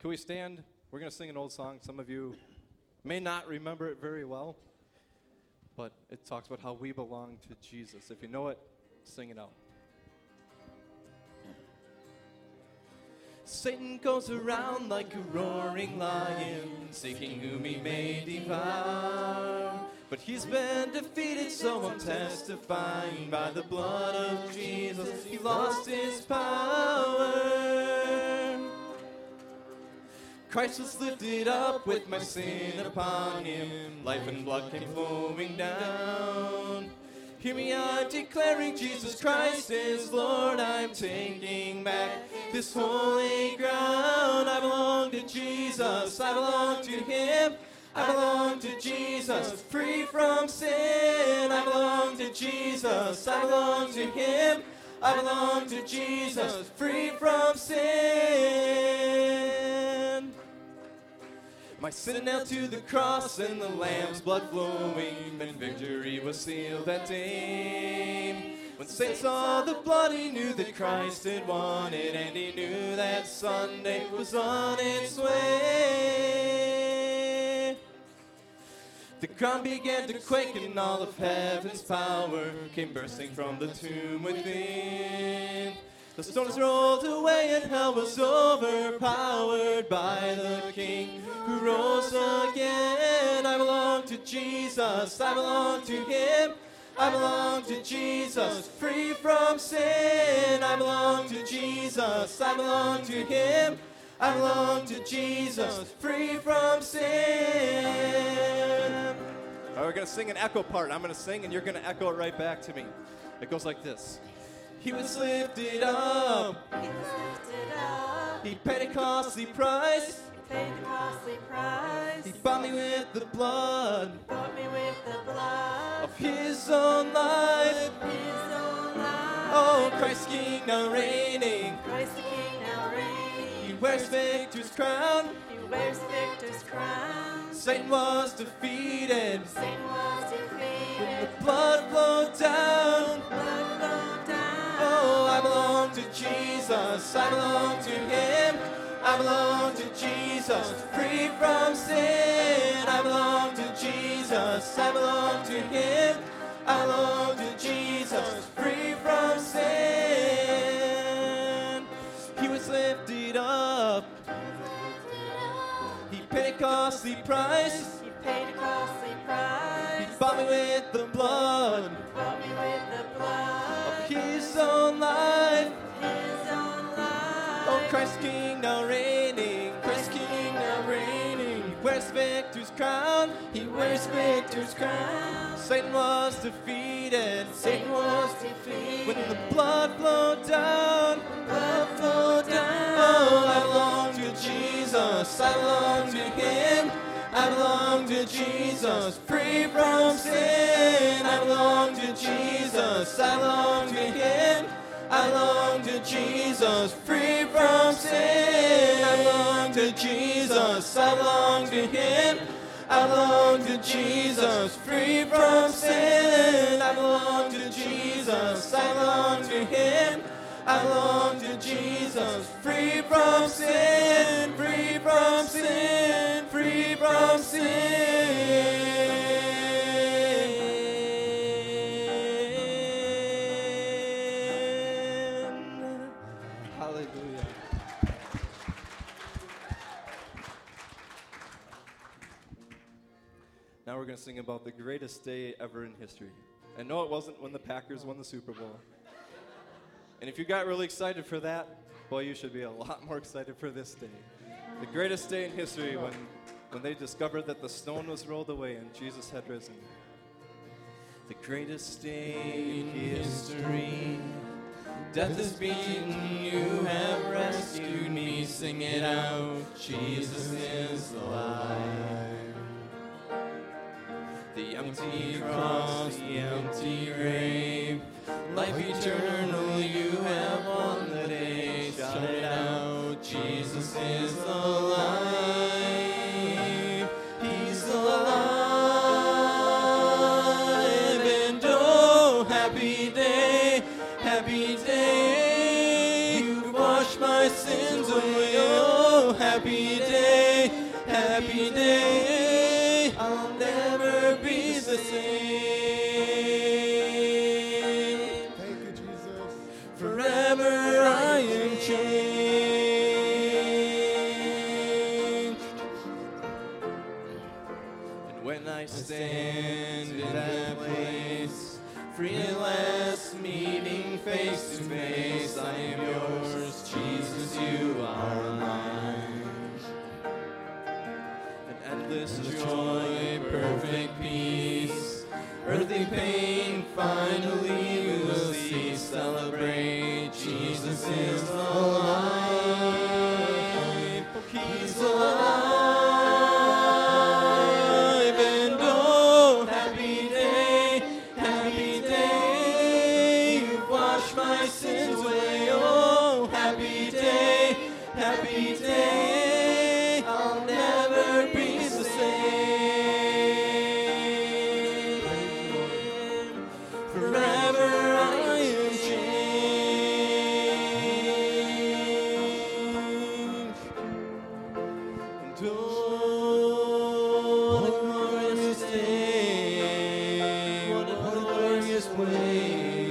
Can we stand? We're going to sing an old song. Some of you may not remember it very well, but it talks about how we belong to Jesus. If you know it, sing it out. Satan goes around like a roaring lion, seeking whom he may devour. But he's been defeated, so I'm testifying by the blood of Jesus, he lost his power. Christ was lifted up with my sin upon him. Life and blood came flowing down. Hear me, I'm declaring Jesus Christ is Lord. I'm taking back this holy ground. I belong to Jesus. I belong to him. I belong to Jesus, free from sin. I belong to Jesus. I belong to him. I belong to Jesus, free from sin. My sin nailed to the cross and the Lamb's blood flowing, and victory was sealed that day. When Satan saw the blood, he knew that Christ had won it, and he knew that Sunday was on its way. The ground began to quake, and all of heaven's power came bursting from the tomb within. The stones rolled away and hell was overpowered by the King who rose again. I belong to Jesus, I belong to him. I belong to Jesus, free from sin. I belong to Jesus, I belong to him. I belong to Jesus, free from sin. All right, we're going to sing an echo part. I'm going to sing and you're going to echo it right back to me. It goes like this. He was lifted up. He was lifted up. He paid a costly price. He paid the costly price. He bought me with the blood. He bought me with the blood Of his own life. of his own life. Oh, Christ King now reigning. Christ the King now reigning. He wears victor's crown. He wears victor's crown. Satan was defeated. Satan was defeated. The blood flowed down. Blood flowed down. Oh, I belong to Jesus. I belong to him. I belong to Jesus, free from sin. I belong to Jesus. I belong to him. I belong to Jesus, free from sin. He was lifted up. He paid a costly price. He paid a costly price. He bought me with the blood Bought me with the blood of his own life. his own life. Oh, Christ King now reigning. Christ King now reigning. He wears victor's crown. He wears victor's crown. Satan was defeated. Satan was defeated. When the blood flowed down. Blood flowed down. Oh, I belong to Jesus. I belong to him. I belong to Jesus, free from sin. I belong to Jesus. I belong to him. I belong to Jesus, free from sin. I belong to Jesus. I belong to him. I belong to Jesus, free from sin. I belong to Jesus. I belong to him. I belong to Jesus, free from sin, free from sin, free from sin. Hallelujah. Now we're going to sing about the greatest day ever in history. I know it wasn't when the Packers won the Super Bowl. And if you got really excited for that, boy, you should be a lot more excited for this day. The greatest day in history when they discovered that the stone was rolled away and Jesus had risen. The greatest day in history. Death is beaten, you have rescued me. Sing it out, Jesus is alive. The empty cross, the empty grave, life eternal you have won the day. Shout it out, Jesus is alive. He's alive. And oh, happy day, you've washed my sins away. Oh, happy happy day, happy day. I'll never be the same. Thank you, Jesus. Forever I am changed. And when I stand in that place, free at last, meeting face to face, I am yours, Jesus, you are mine. An endless joy, perfect peace, earthly pain finally will cease. Celebrate, Jesus is alive. He's alive, and oh, happy day, happy day. You've washed my sins away. Oh, happy day, happy day. I'll never be the same. Forever I am changed. And oh, what a glorious day, what a glorious way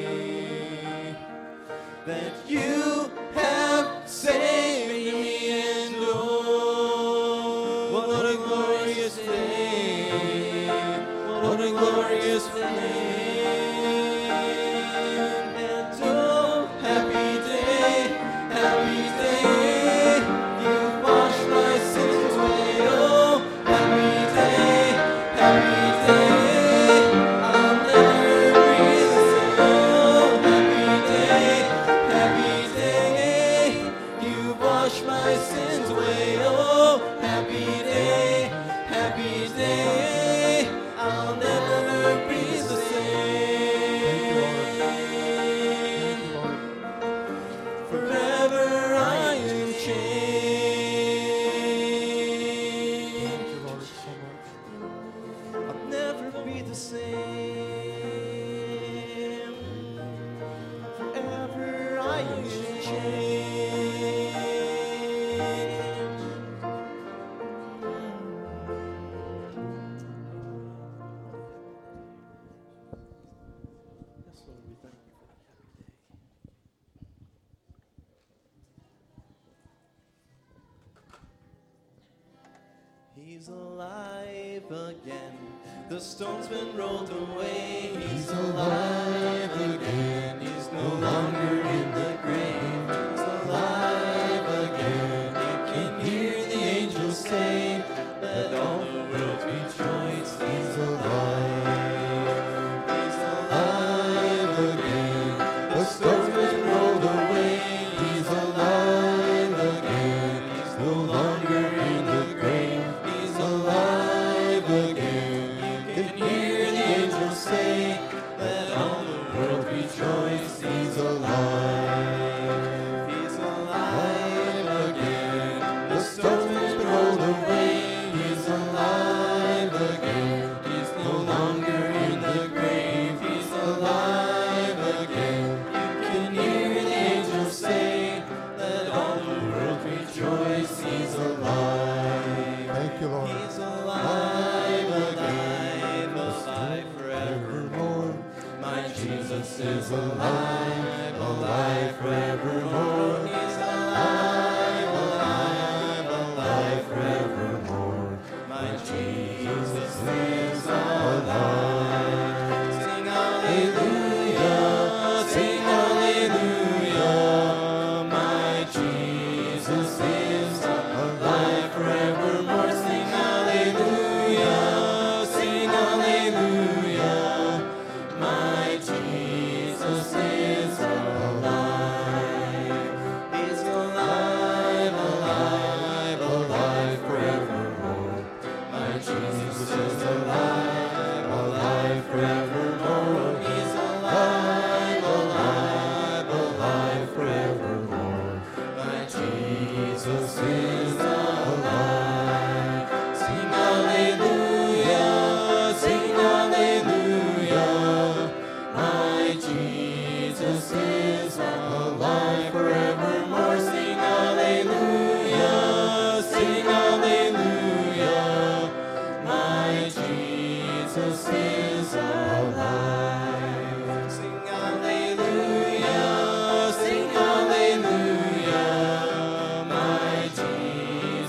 that you have saved me. And oh, what a glorious day, what a glorious flame. And oh, happy day, happy day. You've washed my sins away. Oh, happy day, happy day. I'll never be the same. Oh, happy day, happy day. You've washed my sins away. Oh, happy day, happy day. I'll never be the same. Forever I am changed. Thank you, Lord, so much. I'll never be the same. Forever I am changed. Yes, Lord, we thank you for that happy day. He's alive again. The stone's been rolled away. He's alive again. He's no longer in the grave. He's alive again. You can hear the angels say, let all the world rejoice. He's alive. He's alive again. The stone's been rolled away. He's alive again. He's no longer in the grave. He's alive again. You can hear the angels say, let all the world rejoice. He's alive. He's alive again. The stone's been rolled away. He's alive again. He's no longer in the grave. He's alive again. You can hear the angels say, let all the world rejoice. He's alive. Thank you, Lord. He's alive, alive, alive forevermore. My Jesus is alive, alive forevermore. He's alive, alive, alive forevermore. My Jesus is alive. Sing hallelujah, sing hallelujah. My Jesus is alive forevermore. Sing hallelujah, sing hallelujah. My Jesus is alive. He's alive, alive, alive forevermore.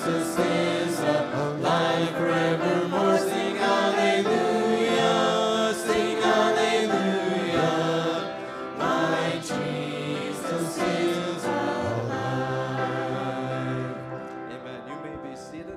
Jesus is alive forevermore. Sing hallelujah, sing hallelujah. My Jesus is alive. Amen. You may be seated.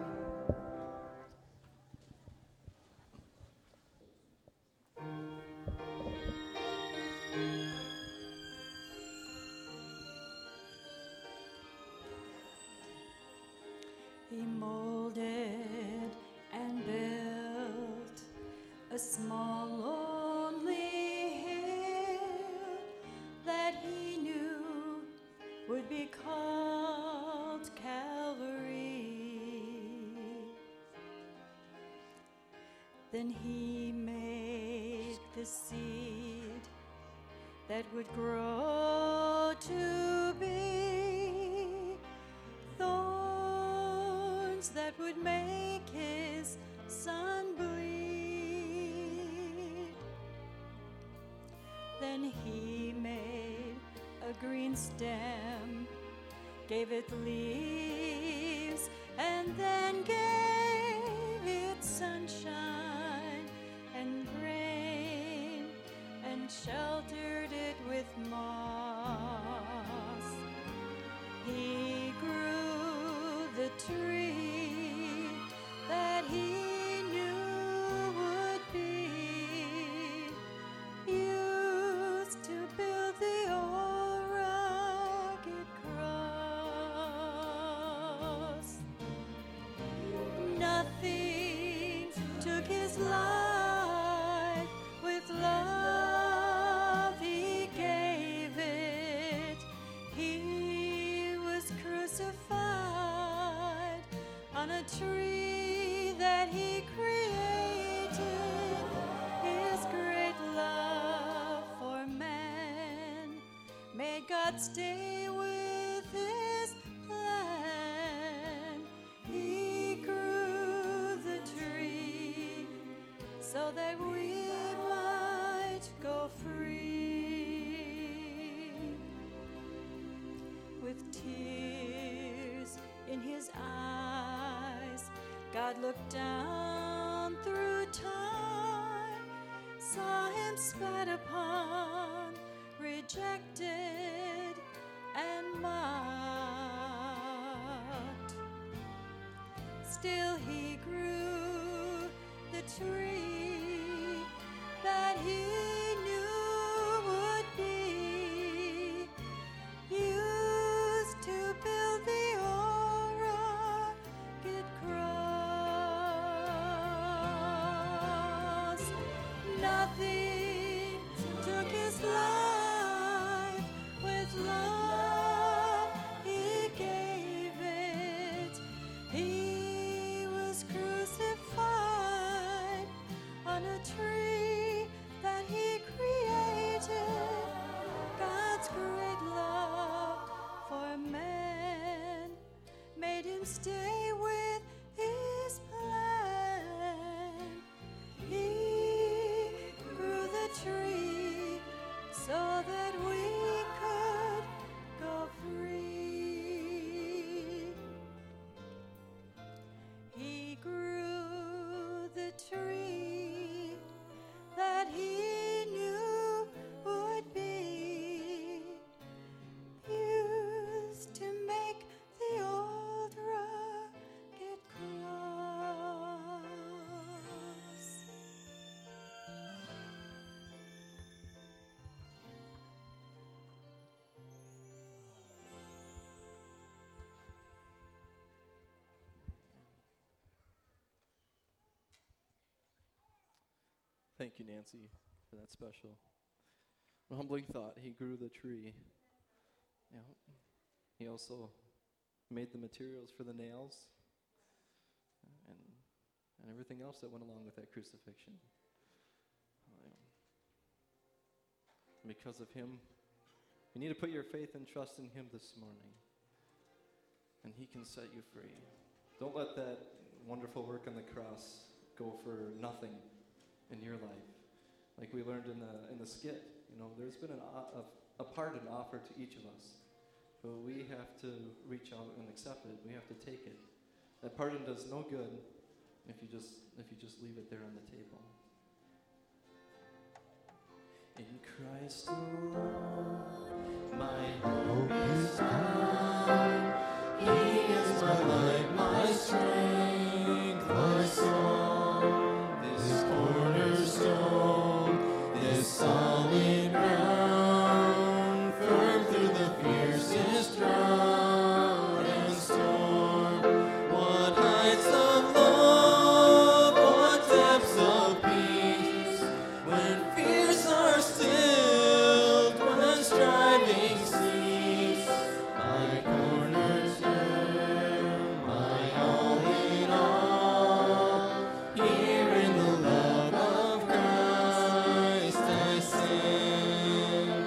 He molded and built a small lonely hill that he knew would be called Calvary. Then he made the seed that would grow to be thorns that would make his son bleed. Then he made a green stem, gave it leaves, and then gave it sunshine and rain, and sheltered it with moss. He grew the tree that he knew would be used to build the old rugged cross. Nothing took his life, with love he gave it. He was crucified on a tree that he created. His great love for man made God stay with his plan. He grew the tree so that we might go free. With tears in his eyes, God looked down through time, saw him spat upon, rejected and mocked. Still he grew the tree that he knew would be used to build the old rugged cross. Nothing took his life, with love he gave it. He was crucified on a tree that he created. God's great love for man made him stay with his plan. He grew the tree so that we could go free. He grew the tree that he knew would be used to make the old rugged cross. Thank you, Nancy, for that special, humbling thought. He grew the tree. Yeah. He also made the materials for the nails and everything else that went along with that crucifixion. Because of him, you need to put your faith and trust in him this morning, and he can set you free. Don't let that wonderful work on the cross go for nothing in your life. Like we learned in the skit, there's been a pardon offered to each of us, but we have to reach out and accept it. We have to take it. That pardon does no good if you just leave it there on the table. In Christ alone, my hope is found. He is my light, my strength, my song. This cornerstone, this solid ground, firm through the fiercest drought and storm. What heights of love, what depths of peace, when fears are stilled, when striving cease. My cornerstone, my all in all, here in the love of Christ I stand.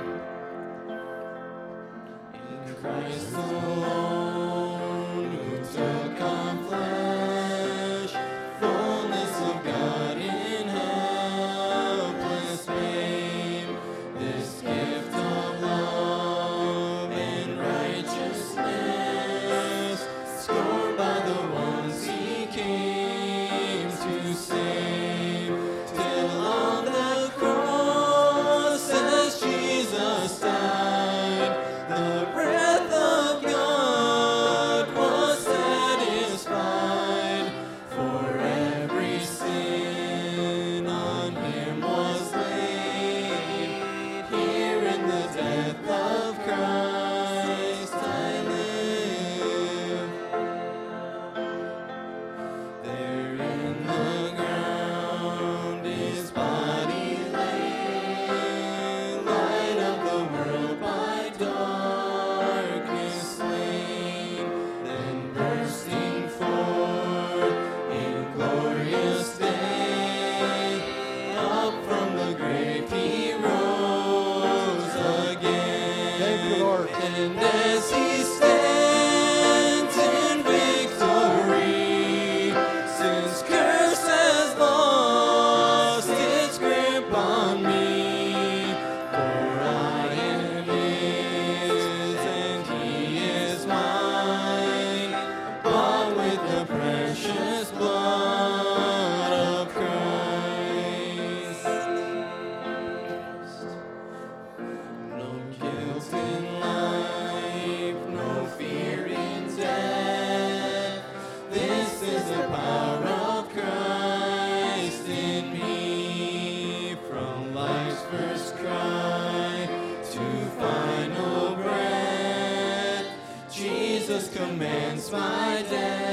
In Christ alone, who took on flesh, fullness of God in helpless babe, this gift of love and righteousness, scorned by the ones he came to save, till on the cross as Jesus died, the breath of God was satisfied. For every sin on him was laid. Here in the death of Christ I live. There in the ground his body lay, light of the world by darkness slain, then bursting forth in glorious day, up from the grave he rose again. Thank you, Lord. And as he stands in victory, since curse has lost its grip on me, for I am his and he is mine, bought with the precious blood of Christ. No guilt in life, no fear in death. This is the power of Christ in me. From life's first cry to final breath, Jesus commands my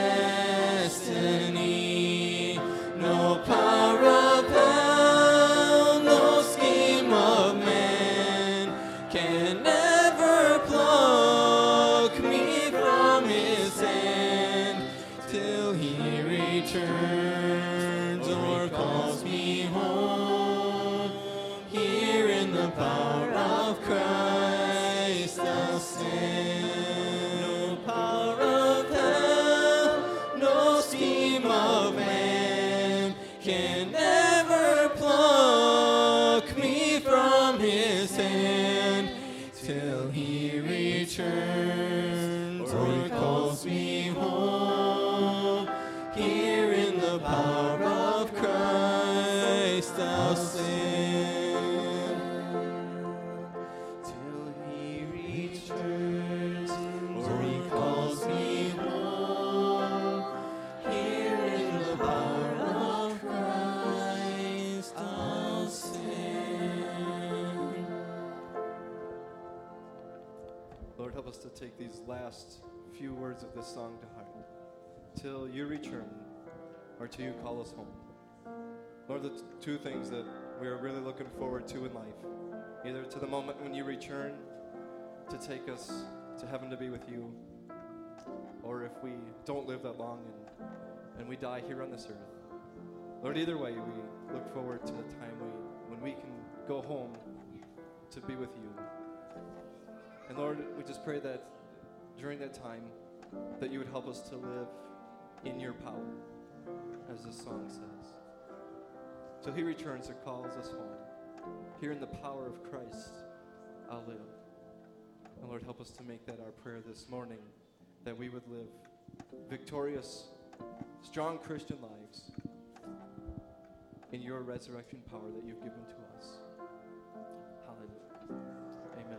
destiny. No power of hell, no scheme of man can ever pluck me from his hand, till he returns or calls me home. Here in the power of Christ I'll stand. No power of hell, no scheme of man can ever pluck me from his hand, till he returns or calls me home. Here in the power of Christ I'll stand, till he returns or he calls me home. Here in the power of Christ I'll stand. Lord, help us to take these last few words of this song to heart. Till you return, or till you call us home. Lord, the two things that we are really looking forward to in life. Either to the moment when you return to take us to heaven to be with you, or if we don't live that long and we die here on this earth. Lord, either way, we look forward to the time when we can go home to be with you. And Lord, we just pray that during that time that you would help us to live in your power, as this song says. Till he returns or calls us home. Here in the power of Christ, I'll live. And Lord, help us to make that our prayer this morning, that we would live victorious, strong Christian lives in your resurrection power that you've given to us.